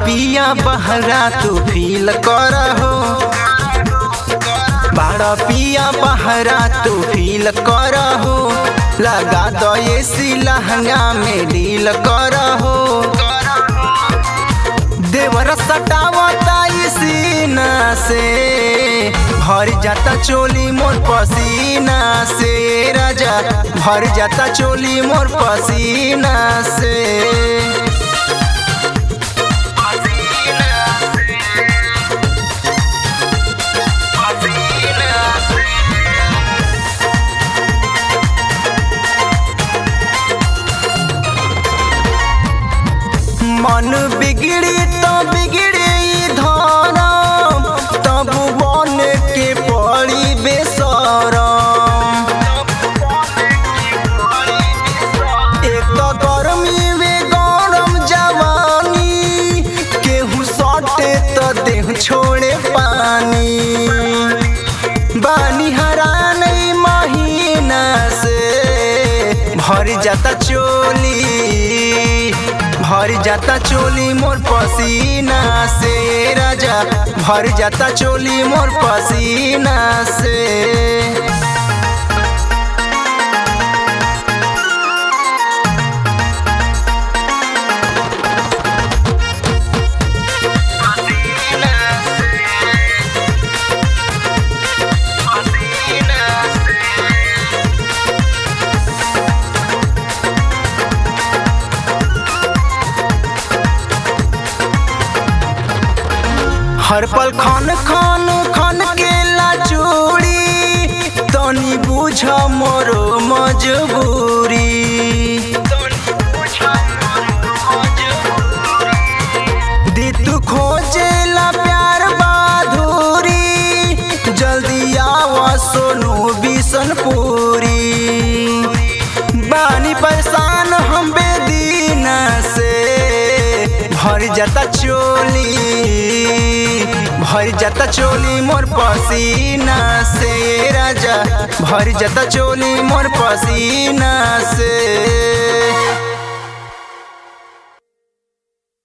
पिया बहरा तू फील करहो, बाड़ा पिया बहरा तू फील करहो, लगा दो एसी लहंगा में डील करहो। देवर सटावता सीना से भर जाता चोली मोर पसीना से, राजा भर जाता चोली मोर पसीना से। मन बिगड़ी तो बिगड़ी धरम, तब बन के पड़ी बेसरम। एक तो गर्मी में गरम जवानी, केहू सटे तो देह छोड़े पानी। बानी हरान महीना से भर जाता चोली, भर जाता चोली मोर पसीना से, राजा भर जाता चोली मोर पसीना से। हर पल खान खान खान के लाचूड़ी, तनी बुझ मोरो मजबूरी। दी तू खोजेला प्यार बहादुरी, जल्दी आवा सोनू बिशनपुरी। बानी परेशान हम बेदीना से, भर जाता चोली, भर जाता चोली मोर पसीना से, राजा भर जाता चोली मोर पसीना से।